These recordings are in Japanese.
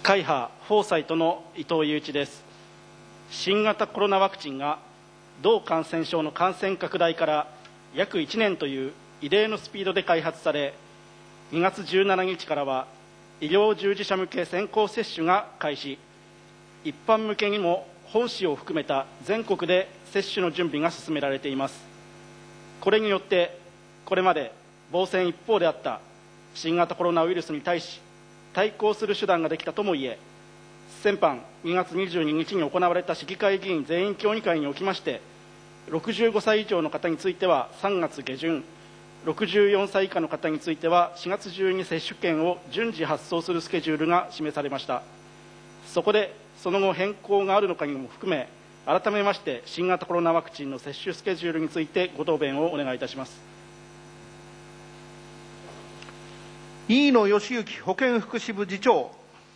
会派フォーサイトの伊藤雄一です。新型コロナワクチンが同感染症の感染拡大から約1年という異例のスピードで開発され、2月17日からは医療従事者向け先行接種が開始、一般向けにも本市を含めた全国で接種の準備が進められています。これによってこれまで防戦一方であった新型コロナウイルスに対し対抗する手段ができたともいえ、先般2月22日に行われた市議会議員全員協議会におきまして、65歳以上の方については3月下旬、64歳以下の方については4月中に接種券を順次発送するスケジュールが示されました。そこでその後変更があるのかにも含め、改めまして新型コロナワクチンの接種スケジュールについてご答弁をお願いいたします。 飯野義行保健福祉部次長。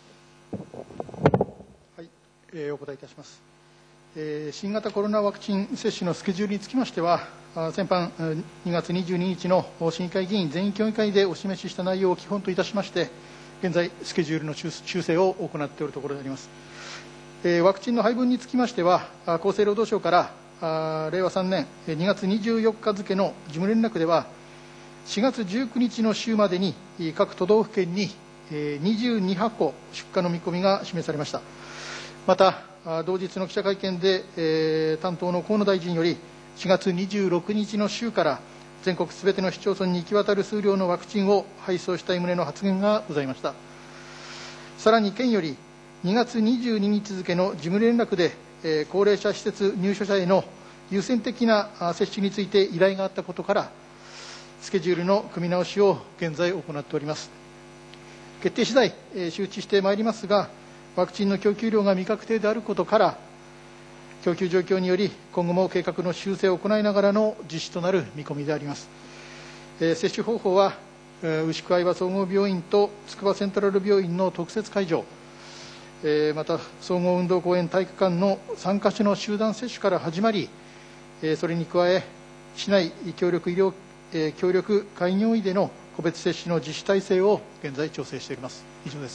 はい、お答えいたします。新型コロナワクチン接種のスケジュールにつきましては、先般2月22日の市議会議員全員協議会でお示しした内容を基本といたしまして、現在、スケジュールの修正を行っているところであります。ワクチンの配分につきましては、厚生労働省から令和3年2月24日付の事務連絡では、4月19日の週までに各都道府県に22箱出荷の見込みが示されました。また、同日の記者会見で、担当の河野大臣より、4月26日の週から全国すべての市町村に行き渡る数量のワクチンを配送したい旨の発言がございました。さらに県より、2月22日付の事務連絡で、高齢者施設入所者への優先的な接種について依頼があったことから、スケジュールの組み直しを現在行っております。決定次第、周知してまいりますが、ワクチンの供給量が未確定であることから、供給状況により、今後も計画の修正を行いながらの実施となる見込みであります。接種方法は、牛久相葉総合病院と筑波セントラル病院の特設会場、また総合運動公園体育館の3カ所の集団接種から始まり、それに加え、市内協力開業医での個別接種の実施体制を現在調整しております。以上です。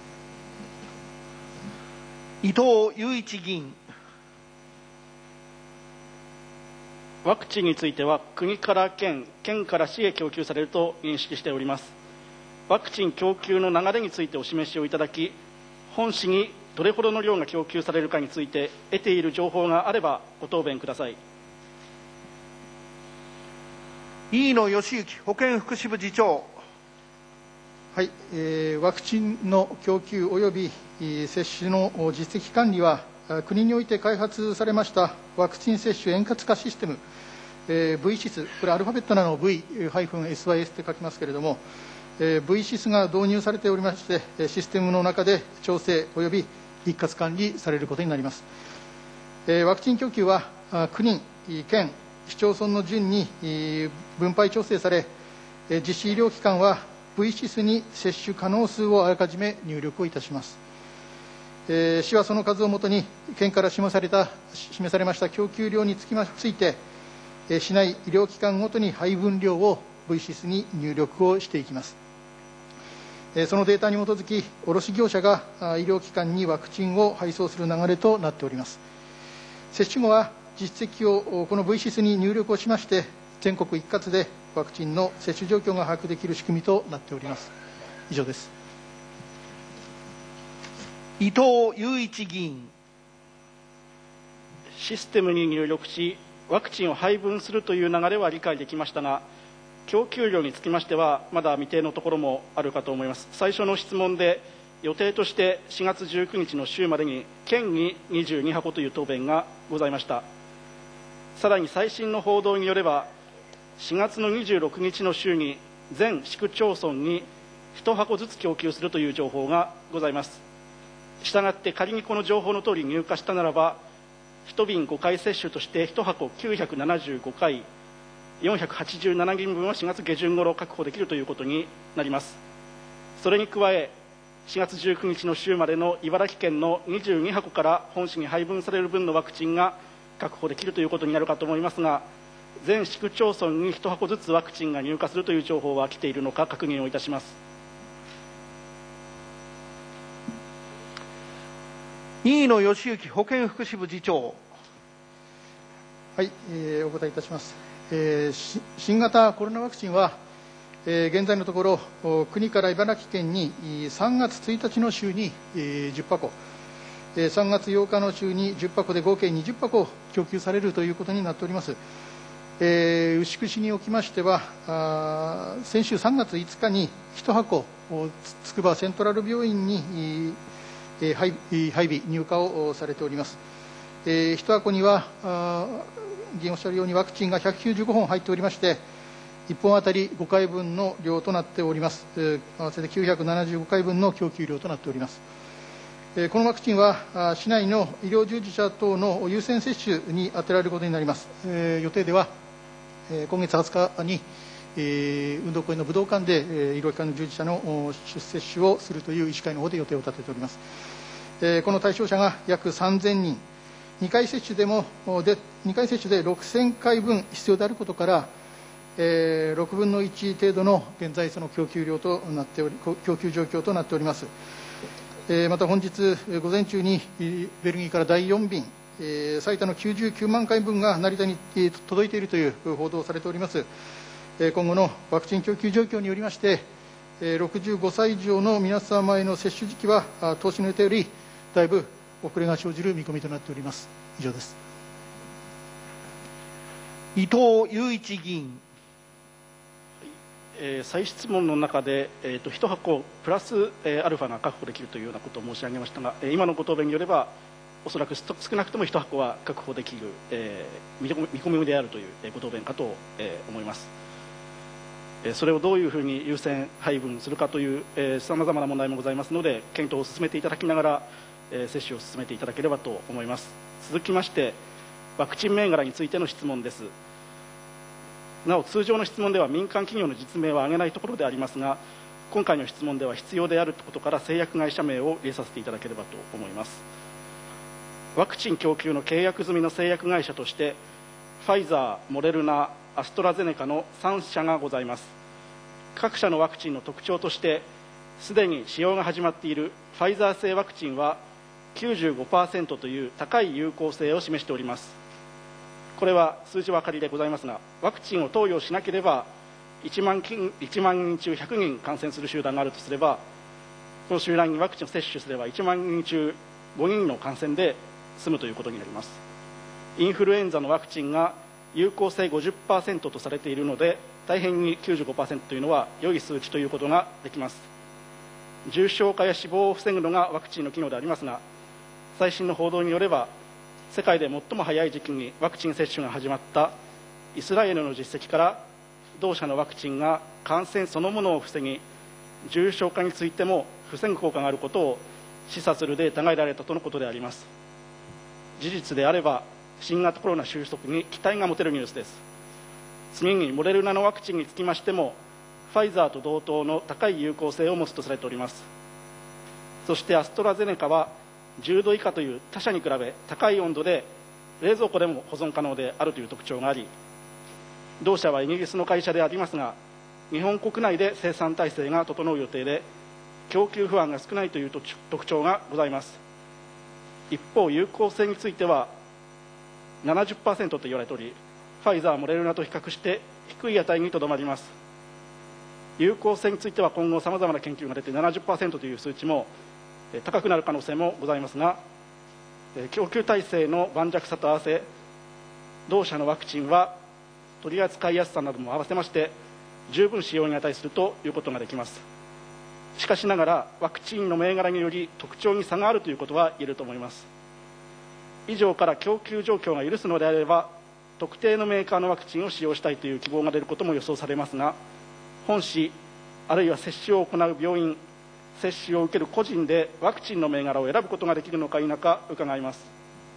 伊藤雄一議員。 ワクチンについては国から県、県から市へ供給されると認識しております。ワクチン供給の流れについてお示しをいただき、本市にどれほどの量が供給されるかについて得ている情報があればご答弁ください。 飯野義行保健福祉部次長。 はい、ワクチンの供給及び接種の実績管理は、国において開発されましたワクチン接種円滑化システム、VSIS、これアルファベットなのを V-SYS って書きますけれども、VSIS が導入されておりまして、システムの中で調整及び一括管理されることになります。ワクチン供給は国、県、市町村の順に分配調整され、実施医療機関は VSIS に接種可能数をあらかじめ入力をいたします。市はその数をもとに県から示されました供給量について、市内医療機関ごとに配分量を VSIS に入力をしていきます。そのデータに基づき、卸業者が医療機関にワクチンを配送する流れとなっております。接種後は実績をこの VSIS に入力をしまして、全国一括でワクチンの接種状況が把握できる仕組みとなっております。以上です。 伊藤雄一議員。 システムに入力し、ワクチンを配分するという流れは理解できましたが、供給量につきましては、まだ未定のところもあるかと思います。最初の質問で、予定として4月19日の週までに、県に22箱という答弁がございました。さらに最新の報道によれば、4月の26日の週に全市区町村に1箱ずつ供給するという情報がございます。したがって仮にこの情報の通り入荷したならば、1瓶5回接種として1箱975回、487人分は4月下旬頃確保できるということになります。それに加え、4月19日の週までの茨城県の22箱から本市に配分される分のワクチンが確保できるということになるかと思いますが、全市区町村に1箱ずつワクチンが入荷するという情報は来ているのか確認をいたします。 新野義行保健福祉部次長。 はい、お答えいたします。新型コロナワクチンは、現在のところ、国から茨城県に3月1日の週に10箱、3月8日の週に10箱で合計20箱供給されるということになっております。牛久市におきましては、先週3月5日に1箱、つくばセントラル病院に配備、入荷をされております。1箱には、議員おっしゃるようにワクチンが195本入っておりまして、1本あたり5回分の量となっております。合わせて975回分の供給量となっております。このワクチンは、市内の医療従事者等の優先接種に充てられることになります。予定では、今月20日に、運動公園の武道館で、医療機関の従事者の接種をするという医師会の方で予定を立てております。この対象者が約3000人、2回接種で6000回分必要であることから、6分の1程度の現在、その供給状況となっております。また本日午前中にベルギーから第4便、最多の99万回分が成田に届いているという報道をされております。今後のワクチン供給状況によりまして、65歳以上の皆様への接種時期は、当初の予定よりだいぶ遅れが生じる見込みとなっております。以上です。 伊藤祐一議員。 再質問の中で、1箱プラス、アルファが確保できるというようなことを申し上げましたが、今のご答弁によれば、おそらく少なくとも1箱は確保できる、見込みであるというご答弁かと、思います。それをどういうふうに優先配分するかというさまざまな問題もございますので、検討を進めていただきながら、接種を進めていただければと思います。続きまして、ワクチン銘柄についての質問です。なお、通常の質問では民間企業の実名は挙げないところでありますが、今回の質問では必要であることから製薬会社名を入れさせていただければと思います。ワクチン供給の契約済みの製薬会社として、ファイザー、モデルナ、アストラゼネカの3社がございます。各社のワクチンの特徴として、すでに使用が始まっているファイザー製ワクチンは 95% という高い有効性を示しております。これは数字は仮でございますが、ワクチンを投与しなければ1万人中100人感染する集団があるとすれば、この集団にワクチンを接種すれば1万人中5人の感染で済むということになります。インフルエンザのワクチンが有効性 50% とされているので、大変に 95% というのは良い数値ということができます。重症化や死亡を防ぐのがワクチンの機能でありますが、最新の報道によれば、世界で最も早い時期にワクチン接種が始まったイスラエルの実績から、同社のワクチンが感染そのものを防ぎ、重症化についても防ぐ効果があることを示唆するデータが得られたとのことであります。事実であれば、新型コロナ収束に期待が持てるニュースです。次に、モデルナのワクチンにつきましても、ファイザーと同等の高い有効性を持つとされております。そしてアストラゼネカは10度以下という他社に比べ高い温度で冷蔵庫でも保存可能であるという特徴があり、同社はイギリスの会社でありますが、日本国内で生産体制が整う予定で、供給不安が少ないという特徴がございます。一方、有効性については 70% と言われており、ファイザー、モデルナと比較して低い値にとどまります。有効性については今後さまざまな研究が出て 70% という数値も高くなる可能性もございますが、供給体制の盤石さと合わせ、同社のワクチンは取り扱いやすさなども合わせまして十分使用に値するということができます。しかしながら、ワクチンの銘柄により特徴に差があるということは言えると思います。以上から供給状況が許すのであれば、特定のメーカーのワクチンを使用したいという希望が出ることも予想されますが、本市あるいは接種を行う病院、接種を受ける個人でワクチンの銘柄を選ぶことができるのか否か伺います。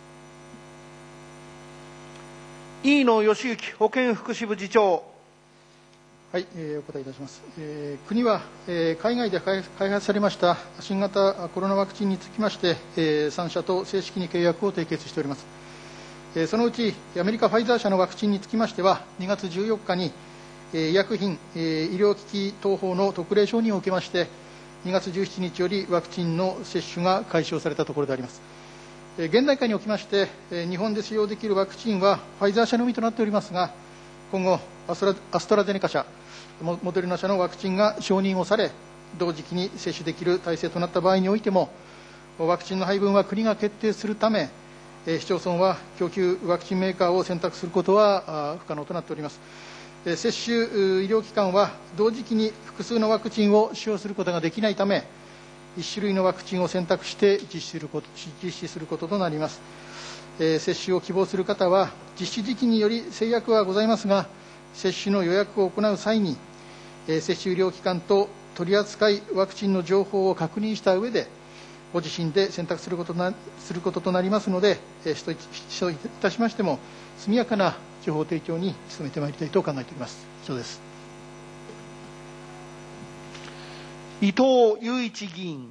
飯野義行保健福祉部次長。 はい、お答えいたします。国は、海外で開発されました新型コロナワクチンにつきまして、3社と正式に契約を締結しております。そのうちアメリカファイザー社のワクチンにつきましては、2月14日に医薬品医療機器等法の特例承認を受けまして、2月17日よりワクチンの接種が開始をされたところであります。 現段階におきまして、日本で使用できるワクチンはファイザー社のみとなっておりますが、今後、アストラゼネカ社、モデルナ社のワクチンが承認をされ、同時期に接種できる体制となった場合においても、ワクチンの配分は国が決定するため、市町村は供給ワクチンメーカーを選択することは不可能となっております。接種医療機関は同時期に複数のワクチンを使用することができないため、1種類のワクチンを選択して実施することとなります。接種を希望する方は、実施時期により制約はございますが、接種の予約を行う際に、接種医療機関と取り扱いワクチンの情報を確認した上で、ご自身で選択することとなりますので、市といたしましても、速やかな情報提供に努めてまいりたいと考えております。以上です。 伊藤祐一議員。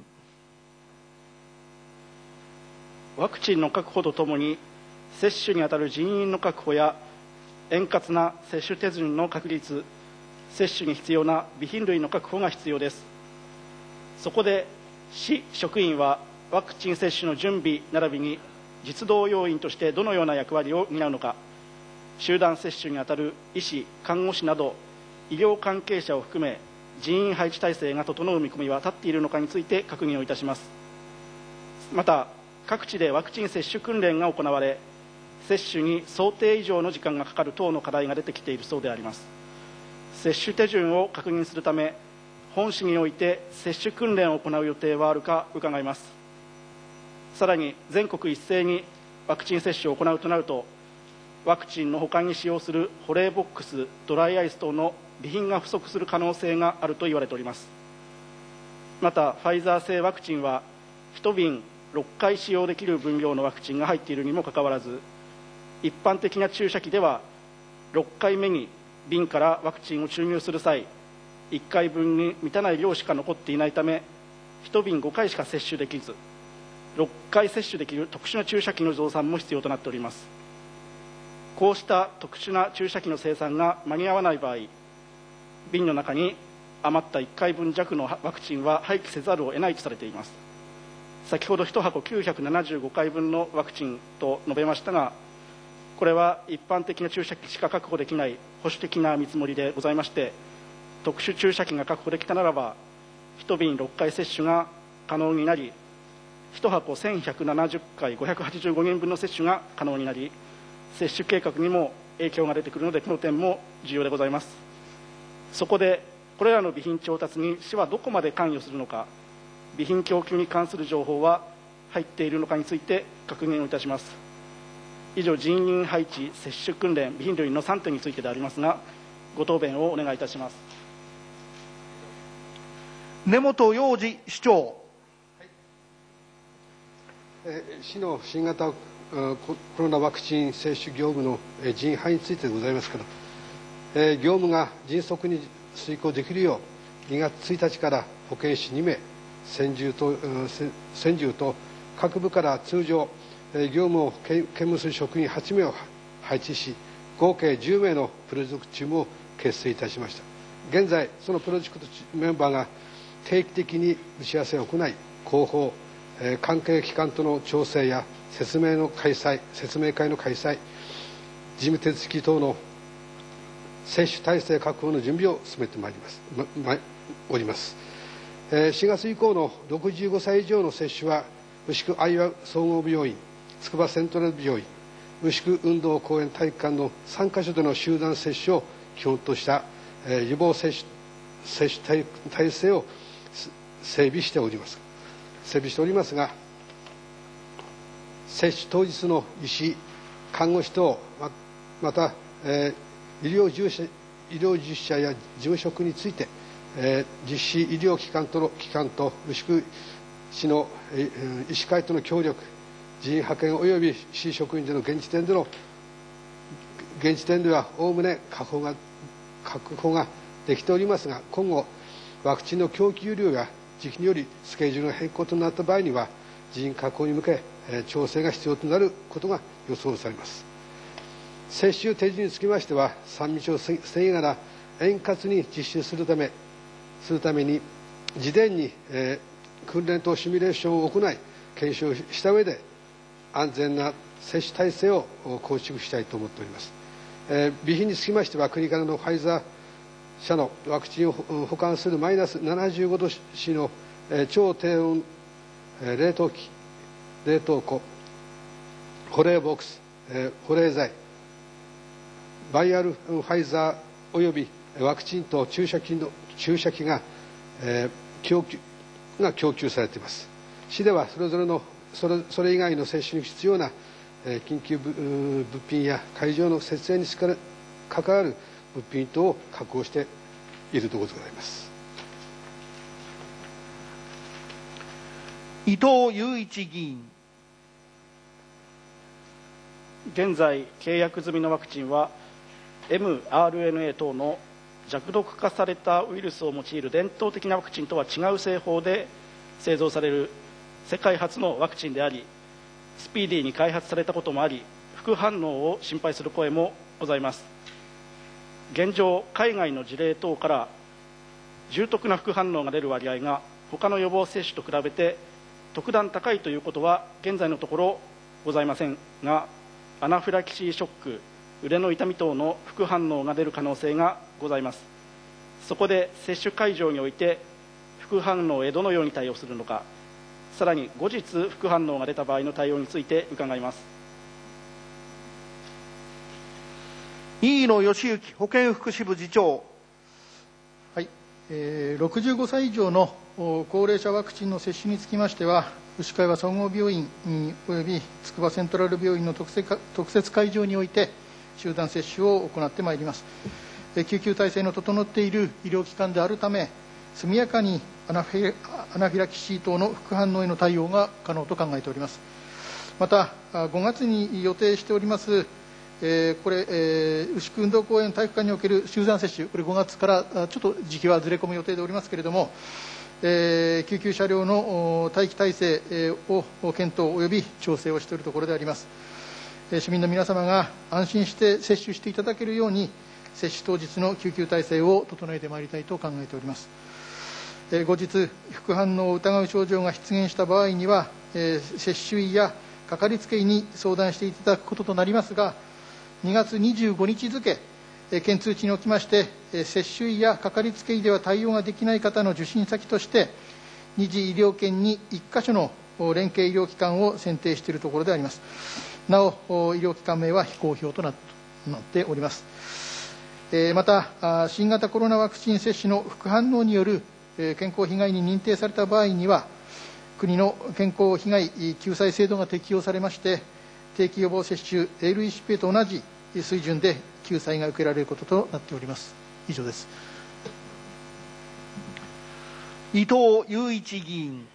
ワクチンの確保とともに、接種にあたる人員の確保や円滑な接種手順の確立、接種に必要な備品類の確保が必要です。そこで市職員はワクチン接種の準備並びに実動要員としてどのような役割を担うのか、集団接種にあたる医師、看護師など医療関係者を含め人員配置体制が整う見込みは立っているのかについて確認をいたします。また、各地でワクチン接種訓練が行われ、接種に想定以上の時間がかかる等の課題が出てきているそうであります。接種手順を確認するため、本市において接種訓練を行う予定はあるか伺います。さらに、全国一斉にワクチン接種を行うとなると、ワクチンの保管に使用する保冷ボックス、ドライアイス等の備品が不足する可能性があると言われております。また、ファイザー製ワクチンは1瓶6回使用できる分量のワクチンが入っているにもかかわらず、一般的な注射器では6回目に瓶からワクチンを注入する際、1回分に満たない量しか残っていないため、1瓶5回しか接種できず、6回接種できる特殊な注射器の増産も必要となっております。こうした特殊な注射器の生産が間に合わない場合、瓶の中に余った1回分弱のワクチンは廃棄せざるを得ないとされています。先ほど1箱975回分のワクチンと述べましたが、これは一般的な注射器しか確保できない保守的な見積もりでございまして、特殊注射器が確保できたならば、1瓶6回接種が可能になり、1箱1170回585人分の接種が可能になり、接種計画にも影響が出てくるので、この点も重要でございます。そこで、これらの備品調達に市はどこまで関与するのか、備品供給に関する情報は入っているのかについて確認をいたします。以上、人員配置、接種訓練、備品類の3点についてでありますが、ご答弁をお願いいたします。 根本洋次市長。 市の新型コロナワクチン接種業務の人員配についてでございますけど、業務が迅速に遂行できるよう、2月1日から保健師2名、専従と各部から通常、業務を兼務する職員8名を配置し、合計10名のプロジェクトチームを結成いたしました。現在、そのプロジェクトメンバーが定期的に打ち合わせを行い、広報、関係機関との調整や説明会の開催、事務手続き等の接種体制確保の準備を進めております。4月以降の65歳以上の接種は、牛久愛和総合病院、筑波セントラル病院、牛久運動公園体育館の3カ所での集団接種を基本とした予防接種体制を整備しておりますが、接種当日の医師、看護師等、また医療従事者や事務職について、実施医療機関と牛久市の医師会との協力、人員派遣及び市職員での現時点ではおおむね確保ができておりますが、今後ワクチンの供給量や時期によりスケジュールの変更となった場合には、人員確保に向け調整が必要となることが予想されます。接種手順につきましては、3密を防ぎながら円滑に実施するために、事前に訓練とシミュレーションを行い、検証した上で安全な接種体制を構築したいと思っております。備品につきましては、国からのファイザー社のワクチンを保管するマイナス75度 C の超低温冷凍機、冷凍庫、保冷ボックス、保冷剤、バイアルファイザーおよびワクチンと注射器が供給されています。市ではそれ以外の接種に必要な緊急物品や会場の設営に関わる物品等を確保しているところでございます。 伊藤祐一議員。 現在契約済みのワクチンは mRNA 等の弱毒化されたウイルスを用いる伝統的なワクチンとは違う製法で製造される世界初のワクチンであり、スピーディーに開発されたこともあり、副反応を心配する声もございます。現状、海外の事例等から重篤な副反応が出る割合が他の予防接種と比べて特段高いということは現在のところございませんが、アナフィラキシーショック、腕の痛み等の副反応が出る可能性がございます。そこで接種会場において副反応へどのように対応するのか、さらに後日副反応が出た場合の対応について伺います。 飯野義行保健福祉部次長。 はい、65歳以上の高齢者ワクチンの接種につきましては、牛飼羽総合病院および筑波セントラル病院の特設会場において集団接種を行ってまいります。救急体制の整っている医療機関であるため、速やかにアナフィラキシー等の副反応への対応が可能と考えております。また5月に予定しております牛久運動公園体育館における集団接種、これ5月からちょっと時期はずれ込む予定でおりますけれども、救急車両の待機体制を検討および調整をしているところであります。市民の皆様が安心して接種していただけるように、接種当日の救急体制を整えてまいりたいと考えております。後日、副反応を疑う症状が出現した場合には、接種医やかかりつけ医に相談していただくこととなりますが、2月25日付、県通知におきまして、接種医やかかりつけ医では対応ができない方の受診先として、2次医療圏に1カ所の連携医療機関を選定しているところであります。なお、医療機関名は非公表となっております。また、新型コロナワクチン接種の副反応による健康被害に認定された場合には、国の健康被害救済制度が適用されまして、定期予防接種 LECP と同じ水準で救済が受けられることとなっております。以上です。 伊藤祐一議員。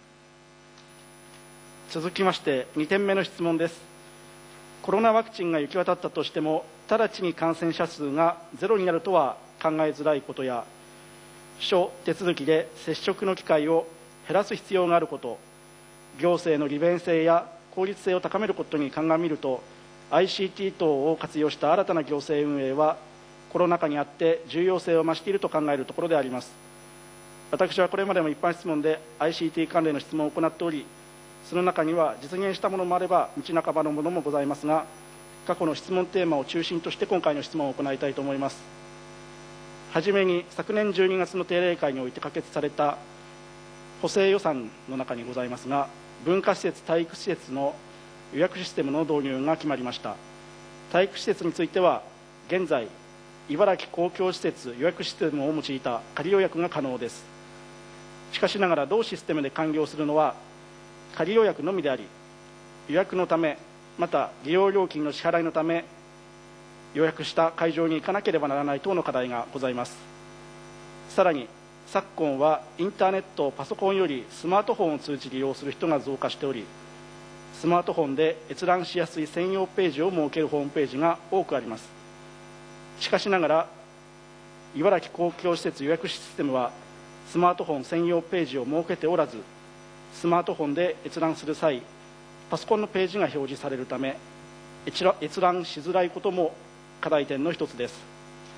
続きまして2点目の質問です。コロナワクチンが行き渡ったとしても、直ちに感染者数がゼロになるとは考えづらいことや、諸手続きで接触の機会を減らす必要があること、行政の利便性や効率性を高めることに鑑みると、ICT 等を活用した新たな行政運営はコロナ禍にあって重要性を増していると考えるところであります。私はこれまでも一般質問で ICT 関連の質問を行っており、その中には実現したものもあれば道半ばのものもございますが、過去の質問テーマを中心として今回の質問を行いたいと思います。はじめに、昨年12月の定例会において可決された補正予算の中にございますが、文化施設・体育施設の予約システムの導入が決まりました。体育施設については、現在、茨城公共施設予約システムを用いた仮予約が可能です。しかしながら、同システムで完了するのは仮予約のみであり、予約のため、また利用料金の支払いのため、予約した会場に行かなければならない等の課題がございます。さらに、昨今はインターネット、パソコンよりスマートフォンを通じ利用する人が増加しており、スマートフォンで閲覧しやすい専用ページを設けるホームページが多くあります。しかしながら、茨城公共施設予約システムはスマートフォン専用ページを設けておらず、スマートフォンで閲覧する際、パソコンのページが表示されるため、閲覧しづらいことも課題点の一つです。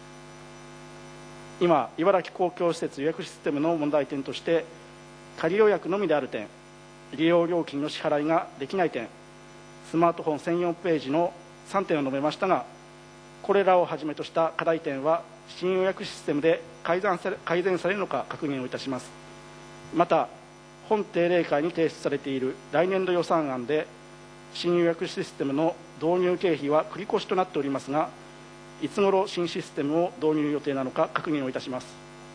今、茨城公共施設予約システムの問題点として、仮予約のみである点、利用料金の支払いができない点、 スマートフォン専用ページの3点を述べましたが、これらをはじめとした課題点は新予約システムで改善されるのか確認をいたします。また本定例会に提出されている来年度予算案で新予約システムの導入経費は繰り越しとなっておりますが、いつ頃新システムを導入予定なのか確認をいたします。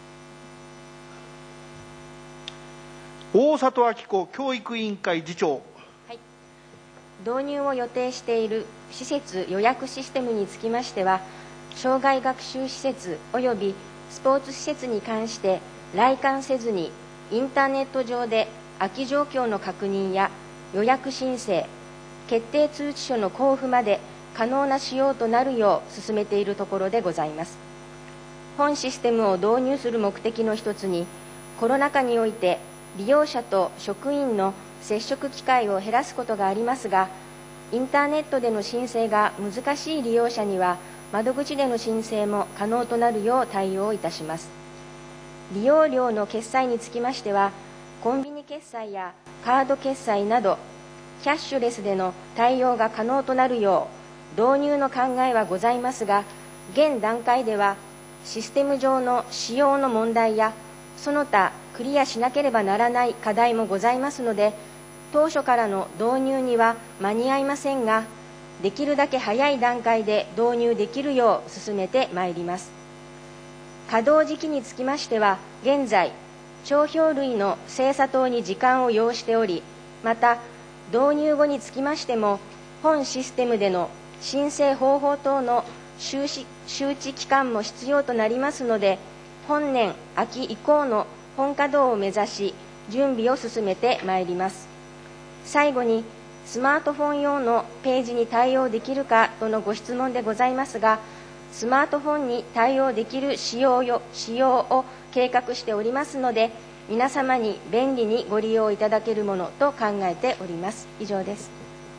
大里明子教育委員会次長。 導入を予定している施設予約システムにつきましては、障害学習施設およびスポーツ施設に関して来館せずにインターネット上で空き状況の確認や予約申請、決定通知書の交付まで可能な仕様となるよう進めているところでございます。本システムを導入する目的の一つに、コロナ禍において利用者と職員の接触機会を減らすことがありますが、インターネットでの申請が難しい利用者には窓口での申請も可能となるよう対応いたします。利用料の決済につきましては、コンビニ決済やカード決済などキャッシュレスでの対応が可能となるよう導入の考えはございますが、現段階ではシステム上の仕様の問題やその他クリアしなければならない課題もございますので、当初からの導入には間に合いませんが、できるだけ早い段階で導入できるよう進めてまいります。稼働時期につきましては、現在帳票類の精査等に時間を要しており、また導入後につきましても本システムでの申請方法等の周知期間も必要となりますので、本年秋以降の本稼働を目指し準備を進めてまいります。最後に、スマートフォン用のページに対応できるかとのご質問でございますが、スマートフォンに対応できる仕様を計画しておりますので、皆様に便利にご利用いただけるものと考えております。以上です。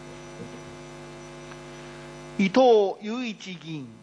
伊藤祐一議員。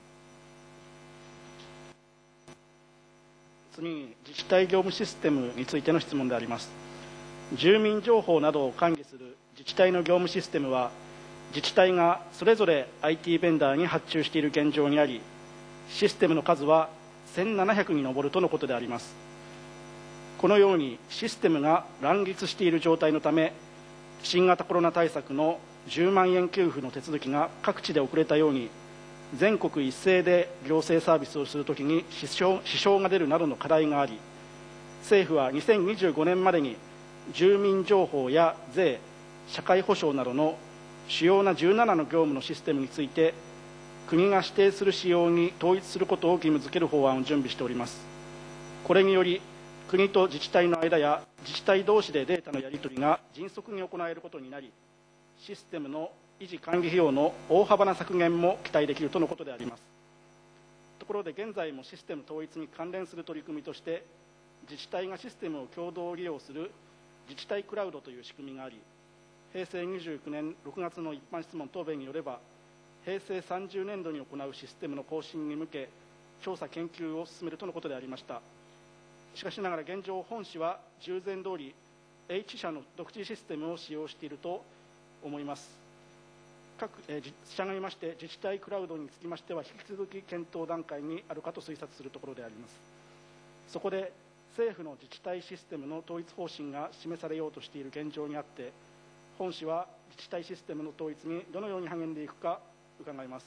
次に自治体業務システムについての質問であります。住民情報などを管理する自治体の業務システムは、自治体がそれぞれ IT ベンダーに発注している現状にあり、システムの数は1700に上るとのことであります。このようにシステムが乱立している状態のため、新型コロナ対策の10万円給付の手続きが各地で遅れたように、全国一斉で行政サービスをするときに支障が出るなどの課題があり、政府は2025年までに住民情報や税、社会保障などの主要な17の業務のシステムについて、国が指定する仕様に統一することを義務付ける法案を準備しております。これにより、国と自治体の間や自治体同士でデータのやり取りが迅速に行えることになり、システムの維持管理費用の大幅な削減も期待できるとのことであります。ところで現在もシステム統一に関連する取り組みとして、自治体がシステムを共同利用する自治体クラウドという仕組みがあり、平成29年6月の一般質問答弁によれば、平成30年度に行うシステムの更新に向け調査研究を進めるとのことでありました。しかしながら現状、本市は従前通り H 社の独自システムを使用していると思います。従いまして自治体クラウドにつきましては引き続き検討段階にあるかと推察するところであります。そこで政府の自治体システムの統一方針が示されようとしている現状にあって、本市は自治体システムの統一にどのように励んでいくか伺います。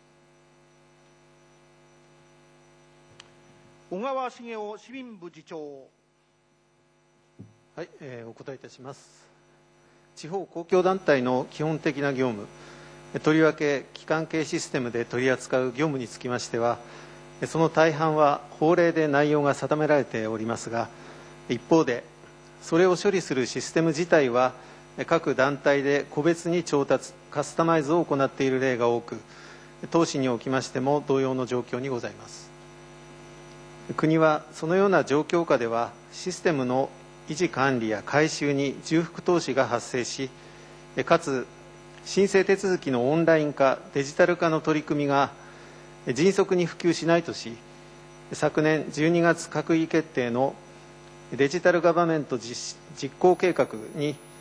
小川茂雄市民部次長。 はい、お答えいたします。地方公共団体の基本的な業務、とりわけ基幹系システムで取り扱う業務につきましては、その大半は法令で内容が定められておりますが、一方でそれを処理するシステム自体は各団体で個別に調達、カスタマイズを行っている例が多く、当市におきましても同様の状況にございます。国はそのような状況下では、システムの維持管理や改修に重複投資が発生し、かつ申請手続きのオンライン化、デジタル化の取り組みが迅速に普及しないとし、昨年12月閣議決定のデジタルガバメント実行計画に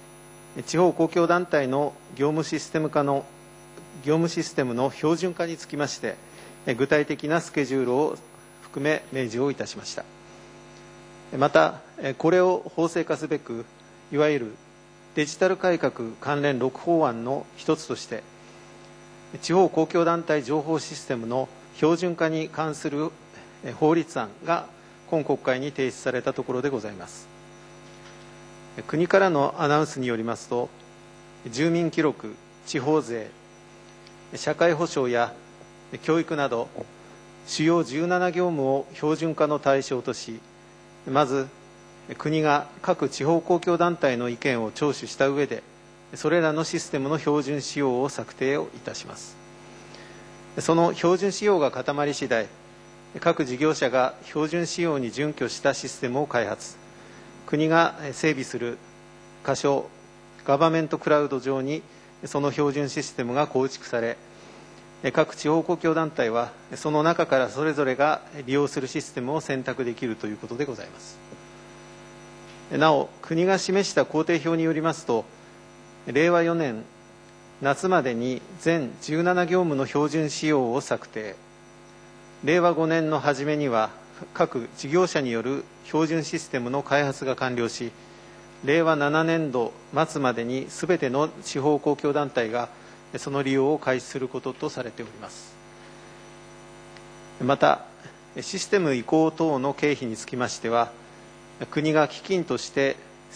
地方公共団体の業務システムの標準化につきまして、具体的なスケジュールを含め明示をいたしました。また、これを法制化すべく、いわゆるデジタル改革関連6法案の一つとして、地方公共団体情報システムの標準化に関する法律案が今国会に提出されたところでございます。国からのアナウンスによりますと、住民記録、地方税、社会保障や教育など、主要17業務を標準化の対象とし、まず、国が各地方公共団体の意見を聴取した上で、それらのシステムの標準仕様を策定をいたします。その標準仕様が固まり次第、各事業者が標準仕様に準拠したシステムを開発、国が整備する仮称ガバメントクラウド上にその標準システムが構築され、各地方公共団体はその中からそれぞれが利用するシステムを選択できるということでございます。なお、国が示した工程表によりますと、令和4年夏までに全17業務の標準仕様を策定、令和5年の初めには各事業者による標準システムの開発が完了し、令和7年度末までにすべての地方公共団体がその利用を開始することとされております。また、システム移行等の経費につきましては、国が基金として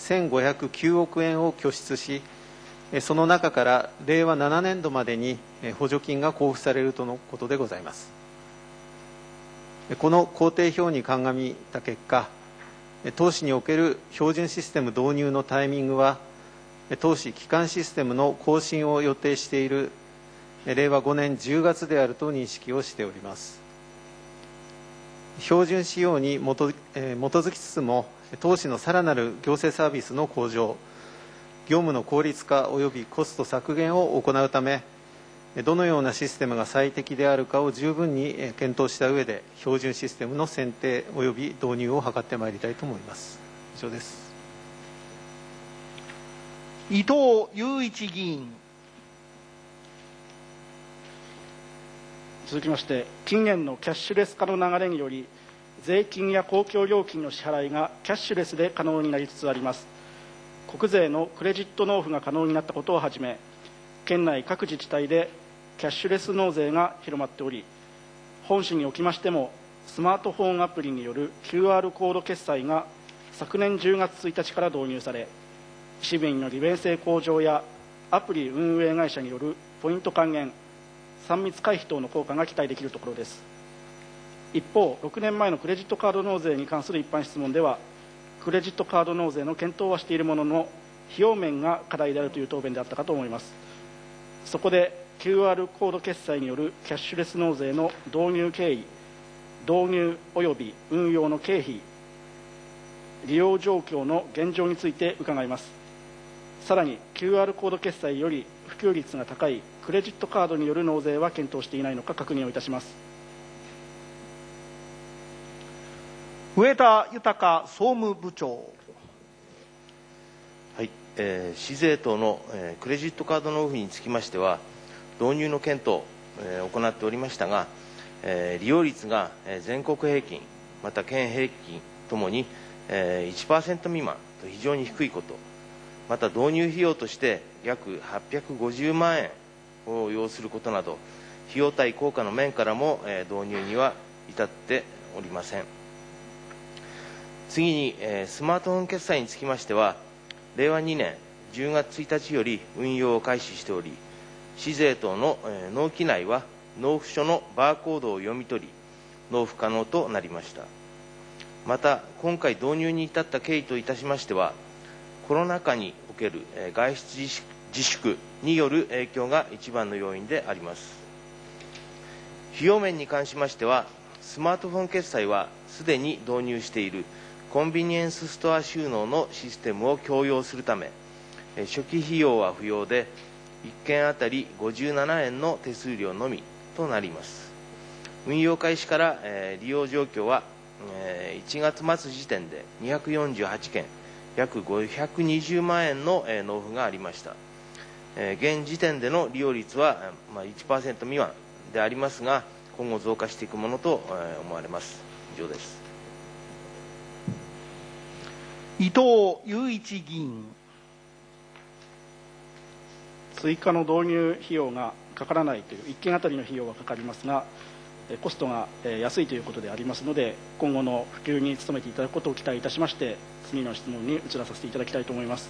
1509億円を拠出し、その中から令和7年度までに補助金が交付されるとのことでございます。この工程表に鑑みた結果、当市における標準システム導入のタイミングは、当市基幹システムの更新を予定している令和5年10月であると認識をしております。標準仕様に基づきつつも、当市のさらなる行政サービスの向上、業務の効率化及びコスト削減を行うため、どのようなシステムが最適であるかを十分に検討した上で、標準システムの選定及び導入を図ってまいりたいと思います。以上です。 伊藤祐一議員。 続きまして、近年のキャッシュレス化の流れにより、税金や公共料金の支払いがキャッシュレスで可能になりつつあります。国税のクレジット納付が可能になったことをはじめ、県内各自治体でキャッシュレス納税が広まっており、本市におきましても、スマートフォンアプリによる QR コード決済が昨年10月1日から導入され、市民の利便性向上やアプリ運営会社によるポイント還元、3密回避等の効果が期待できるところです。一方、6年前のクレジットカード納税に関する一般質問では、クレジットカード納税の検討はしているものの、費用面が課題であるという答弁であったかと思います。そこで QR コード決済によるキャッシュレス納税の導入経緯、導入及び運用の経費、利用状況の現状について伺います。さらに QR コード決済より普及率が高いクレジットカードによる納税は検討していないのか確認をいたします。 上田豊総務部長。 はい、市税等の、クレジットカード納付につきましては、導入の検討を、行っておりましたが、利用率が全国平均、また県平均ともに 1% 未満と非常に低いこと、また導入費用として約850万円を要することなど、費用対効果の面からも導入には至っておりません。次に、スマートフォン決済につきましては、令和2年10月1日より運用を開始しており、市税等の納期内は納付書のバーコードを読み取り、納付可能となりました。また、今回導入に至った経緯といたしましては、コロナ禍における外出自粛による影響が一番の要因であります。費用面に関しましては、スマートフォン決済はすでに導入しているコンビニエンスストア収納のシステムを共用するため、初期費用は不要で、1件あたり57円の手数料のみとなります。運用開始から、利用状況は、1月末時点で248件、 約520万円の納付がありました。現時点での利用率は 1% 未満でありますが、今後増加していくものと思われます。以上です。 伊藤祐一議員。 追加の導入費用がかからないという、1件あたりの費用はかかりますが、コストが安いということでありますので、今後の普及に努めていただくことを期待いたしまして、次の質問に移らさせていただきたいと思います。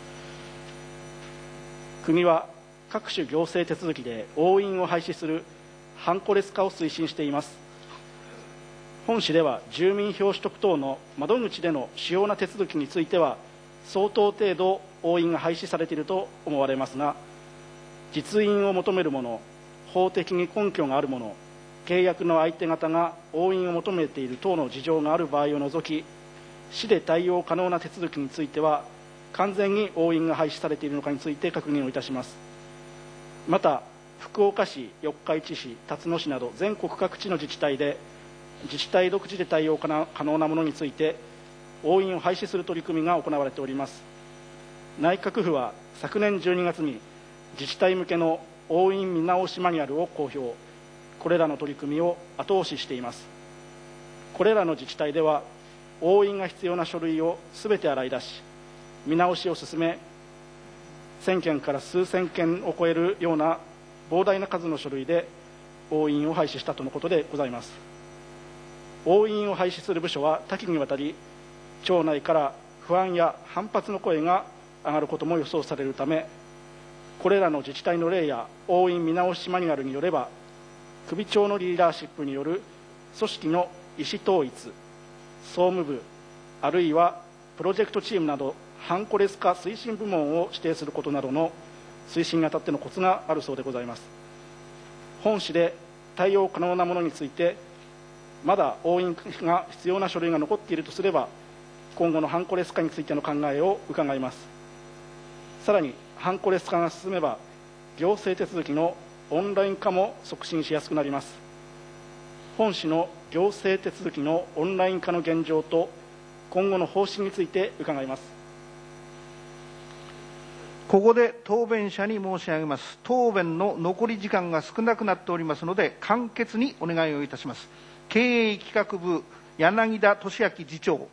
国は各種行政手続きで押印を廃止するハンコレス化を推進しています。本市では住民票取得等の窓口での主要な手続きについては相当程度押印が廃止されていると思われますが、実印を求めるもの、法的に根拠があるもの、契約の相手方が押印を求めている等の事情がある場合を除き、市で対応可能な手続きについては完全に押印が廃止されているのかについて確認をいたします。また福岡市、四日市市、辰野市など全国各地の自治体で自治体独自で対応可能なものについて押印を廃止する取り組みが行われております。内閣府は昨年12月に自治体向けの押印見直しマニュアルを公表。これらの取り組みを後押ししています。これらの自治体では押印が必要な書類をすべて洗い出し、見直しを進め、1000件から数千件を超えるような膨大な数の書類で押印を廃止したとのことでございます。押印を廃止する部署は多岐にわたり、町内から不安や反発の声が上がることも予想されるため、これらの自治体の例や押印見直しマニュアルによれば、首長のリーダーシップによる組織の意思統一、総務部、あるいはプロジェクトチームなどハンコレス化推進部門を指定することなどの推進にあたってのコツがあるそうでございます。本市で対応可能なものについてまだ押印が必要な書類が残っているとすれば、今後のハンコレス化についての考えを伺います。さらにハンコレス化が進めば行政手続きのオンライン化も促進しやすくなります。本市の行政手続きのオンライン化の現状と今後の方針について伺います。 ここで答弁者に申し上げます。答弁の残り時間が少なくなっておりますので、簡潔にお願いをいたします。経営企画部、柳田俊明次長。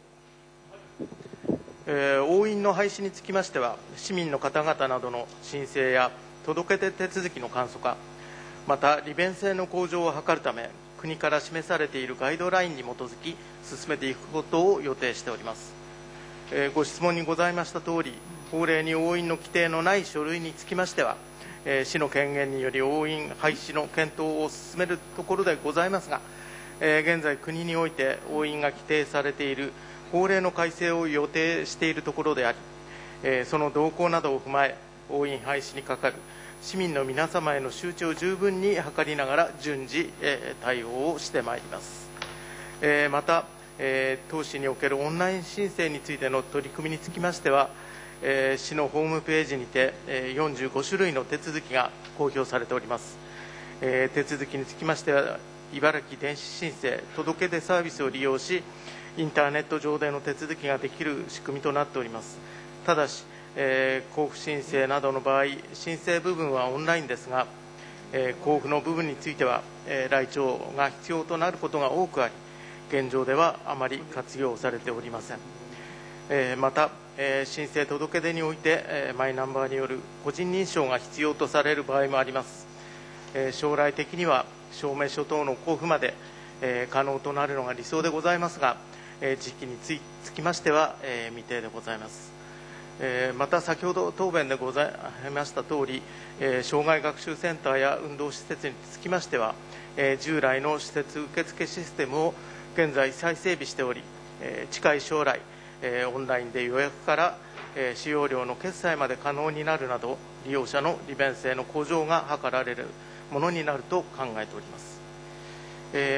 押印の廃止につきましては、市民の方々などの申請や届け出手続きの簡素化、また利便性の向上を図るため、国から示されているガイドラインに基づき進めていくことを予定しております。ご質問にございましたとおり、法令に押印の規定のない書類につきましては、市の権限により押印廃止の検討を進めるところでございますが、現在国において押印が規定されている法令の改正を予定しているところであり、その動向などを踏まえ、押印廃止にかかる市民の皆様への周知を十分に図りながら順次、対応をしてまいります。また、当市におけるオンライン申請についての取り組みにつきましては、市のホームページにて45種類の手続きが公表されております。手続きにつきましては、茨城電子申請届け出サービスを利用し、インターネット上での手続きができる仕組みとなっております。ただし、交付申請などの場合、申請部分はオンラインですが、交付の部分については、来庁が必要となることが多くあり、現状ではあまり活用されておりません。また、申請届け出において、マイナンバーによる個人認証が必要とされる場合もあります。将来的には証明書等の交付まで、可能となるのが理想でございますが、時期につきましては、未定でございます。また先ほど答弁でございましたとおり、障害学習センターや運動施設につきましては、従来の施設受付システムを現在再整備しており、近い将来、オンラインで予約から使用料の決済まで可能になるなど、利用者の利便性の向上が図られるものになると考えております。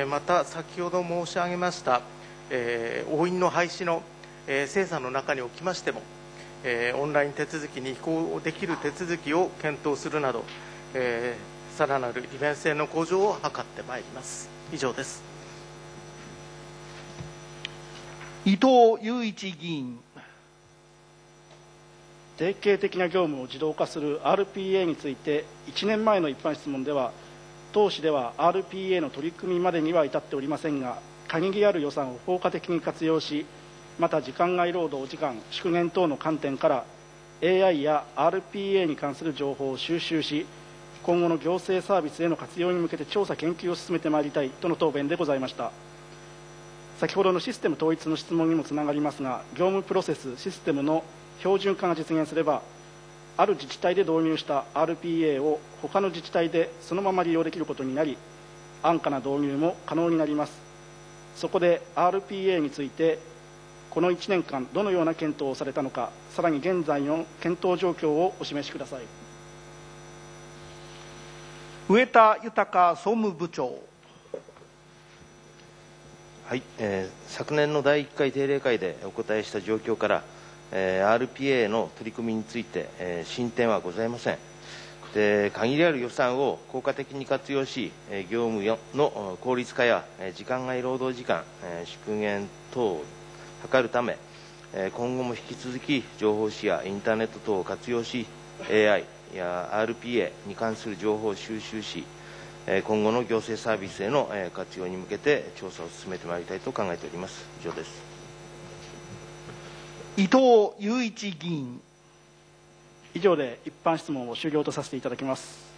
また先ほど申し上げました押印の廃止の精査の中におきましても、オンライン手続きに移行できる手続きを検討するなど、さらなる利便性の向上を図ってまいります。以上です。 伊藤祐一議員。 定型的な業務を自動化する RPA について、1年前の一般質問では、当市では RPA の取り組みまでには至っておりませんが、限りある予算を効果的に活用し、また時間外労働時間縮減等の観点から AI や RPA に関する情報を収集し、今後の行政サービスへの活用に向けて調査研究を進めてまいりたいとの答弁でございました。先ほどのシステム統一の質問にもつながりますが、業務プロセスシステムの標準化が実現すれば、ある自治体で導入した RPA を他の自治体でそのまま利用できることになり、安価な導入も可能になります。そこで RPA についてこの1年間どのような検討をされたのか、さらに現在の検討状況をお示しください。 上田豊総務部長。 はい、昨年の第1回定例会でお答えした状況から、RPA の取り組みについて、進展はございません。で、限りある予算を効果的に活用し、業務の効率化や時間外労働時間縮減等を図るため、今後も引き続き情報誌やインターネット等を活用し、AI や RPA に関する情報を収集し、今後の行政サービスへの活用に向けて調査を進めてまいりたいと考えております。以上です。 伊藤祐一議員。 以上で一般質問を終了とさせていただきます。